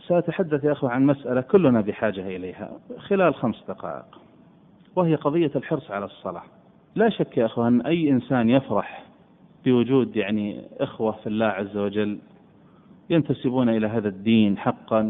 سأتحدث يا أخوة عن مسألة كلنا بحاجة إليها خلال 5 دقائق، وهي قضية الحرص على الصلاة. لا شك يا أخوة أن أي إنسان يفرح بوجود إخوة في الله عز وجل ينتسبون إلى هذا الدين حقا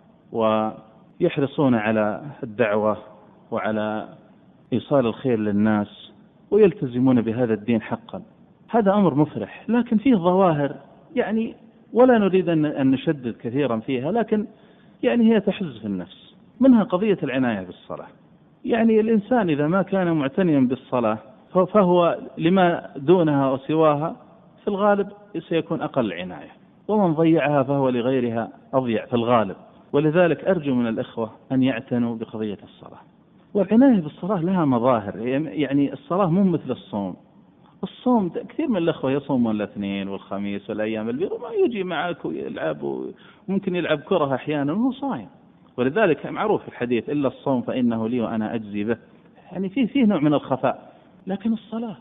ويحرصون على الدعوة وعلى إيصال الخير للناس ويلتزمون بهذا الدين حقا، هذا أمر مفرح. لكن فيه ظواهر ولا نريد أن نشدد كثيرا فيها، لكن هي تحز في النفس. منها قضية العناية بالصلاة. الإنسان إذا ما كان معتنيا بالصلاة فهو لما دونها وسواها في الغالب سيكون أقل عناية، ومن ضيعها فهو لغيرها أضيع في الغالب. ولذلك أرجو من الإخوة أن يعتنوا بقضية الصلاة. والعناية بالصلاة لها مظاهر، الصلاة مو مثل الصوم. الصوم كثير من الأخوة يصومون الاثنين والخميس والأيام البيض وما يجي معك ويلعب وممكن يلعب كرة أحيانا وهو صايم. ولذلك معروف في الحديث إلا الصوم فإنه لي وأنا أجزي به. فيه نوع من الخفاء. لكن الصلاة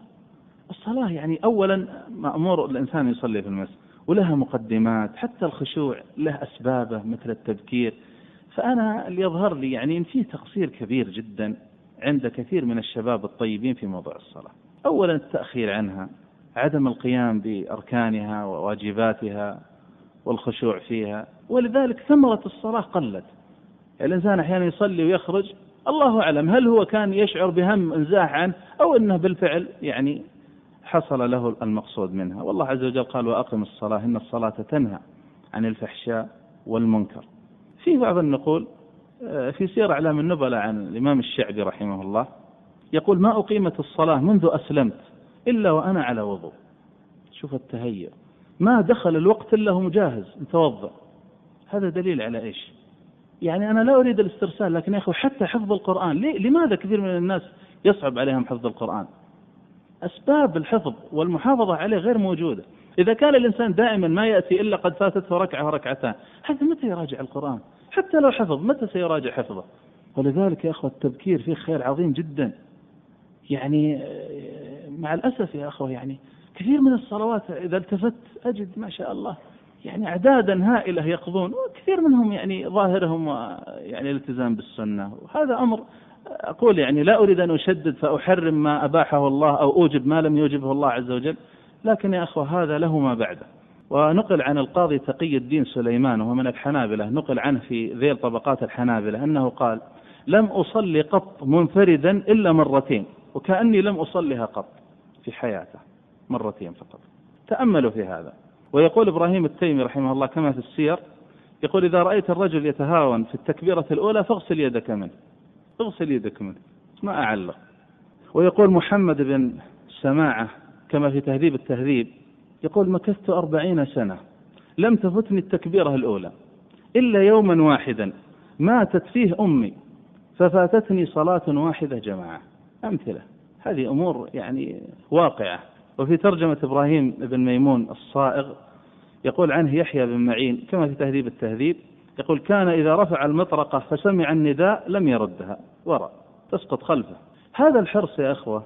أولا مأمور الإنسان يصلي في المسجد ولها مقدمات، حتى الخشوع له أسبابه مثل التبكير. فأنا اللي يظهر لي إن فيه تقصير كبير جدا عند كثير من الشباب الطيبين في موضوع الصلاة. أولا التأخير عنها، عدم القيام بأركانها وواجباتها والخشوع فيها. ولذلك ثمرة الصلاة قلت. الإنسان أحيانا يصلي ويخرج، الله أعلم هل هو كان يشعر بهم انزاح عنه أو أنه بالفعل حصل له المقصود منها. والله عز وجل قال وأقم الصلاة إن الصلاة تنهى عن الفحشاء والمنكر. في بعض النقول في سير أعلام النبلاء عن الإمام الشعبي رحمه الله يقول ما أقيمت الصلاة منذ أسلمت إلا وأنا على وضوء. شوف التهيئ، ما دخل الوقت إلا هو مجاهز متوضأ. هذا دليل على إيش؟ أنا لا أريد الاسترسال، لكن يا أخي حتى حفظ القرآن لماذا كثير من الناس يصعب عليهم حفظ القرآن؟ أسباب الحفظ والمحافظة عليه غير موجودة. إذا كان الإنسان دائما ما يأتي إلا قد فاتته ركعة وركعتان، هذا متى يراجع القرآن؟ حتى لو حفظ متى سيراجع حفظه؟ ولذلك يا أخوة التبكير فيه خير عظيم جدا. مع الأسف يا أخوة كثير من الصلوات إذا التفت أجد ما شاء الله أعدادا هائلة يقضون، وكثير منهم ظاهرهم الالتزام بالسنة. وهذا أمر أقول لا أريد أن أشدد فأحرم ما أباحه الله أو أوجب ما لم يوجبه الله عز وجل، لكن يا أخوة هذا له ما بعده. ونقل عن القاضي تقي الدين سليمان وهو من الحنابلة، نقل عنه في ذيل طبقات الحنابلة أنه قال لم أصلي قط منفردا إلا مرتين وكأني لم أصليها قط في حياته، مرتين فقط. تأملوا في هذا. ويقول إبراهيم التيمي رحمه الله كما في السير يقول إذا رأيت الرجل يتهاون في التكبيرة الأولى فاغسل يدك منه، اغسل يدك منه، ما أعلق. ويقول محمد بن سماعة كما في تهذيب التهذيب يقول مكثت 40 سنة لم تفتني التكبيرة الأولى إلا يوما واحدا ماتت فيه أمي ففاتتني صلاة واحدة جماعة. أمثلة هذه أمور واقعة. وفي ترجمة إبراهيم بن ميمون الصائغ يقول عنه يحيى بن معين كما في تهذيب التهذيب يقول كان إذا رفع المطرقة فسمع النداء لم يردها وراء تسقط خلفه. هذا الحرص يا أخوة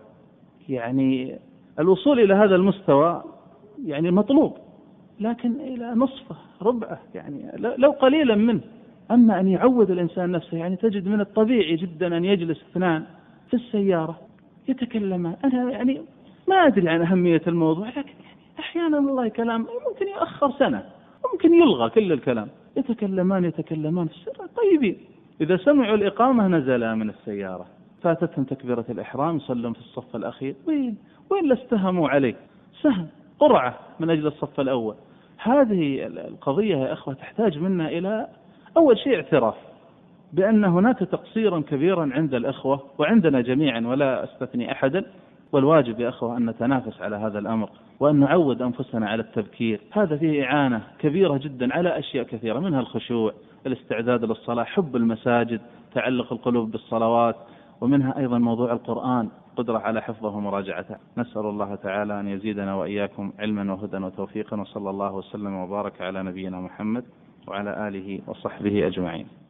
الوصول إلى هذا المستوى مطلوب، لكن إلى نصفه ربعه لو قليلا منه. أما أن يعود الإنسان نفسه تجد من الطبيعي جدا أن يجلس 2 في السيارة يتكلمان. أنا ما أدري عن أهمية الموضوع، لكن أحيانا والله كلام ممكن يؤخر سنة وممكن يلغى كل الكلام. يتكلمان في السر طيبين، إذا سمعوا الإقامة نزلا من السيارة فاتتهم تكبيرة الإحرام يصلون في الصف الأخير وين لاستهموا عليه سهم قرعة من أجل الصف الأول. هذه القضية يا أخوة تحتاج منا إلى أول شيء اعتراف بأن هناك تقصيرا كبيرا عند الأخوة وعندنا جميعا ولا أستثني أحدا. والواجب يا أخوة أن نتنافس على هذا الأمر وأن نعود أنفسنا على التبكير. هذا فيه إعانة كبيرة جدا على أشياء كثيرة، منها الخشوع، الاستعداد للصلاة، حب المساجد، تعلق القلوب بالصلوات، ومنها أيضا موضوع القرآن، قدرة على حفظه ومراجعته. نسأل الله تعالى أن يزيدنا وإياكم علما وهدى وتوفيقا، وصلى الله وسلم وبارك على نبينا محمد وعلى آله وصحبه أجمعين.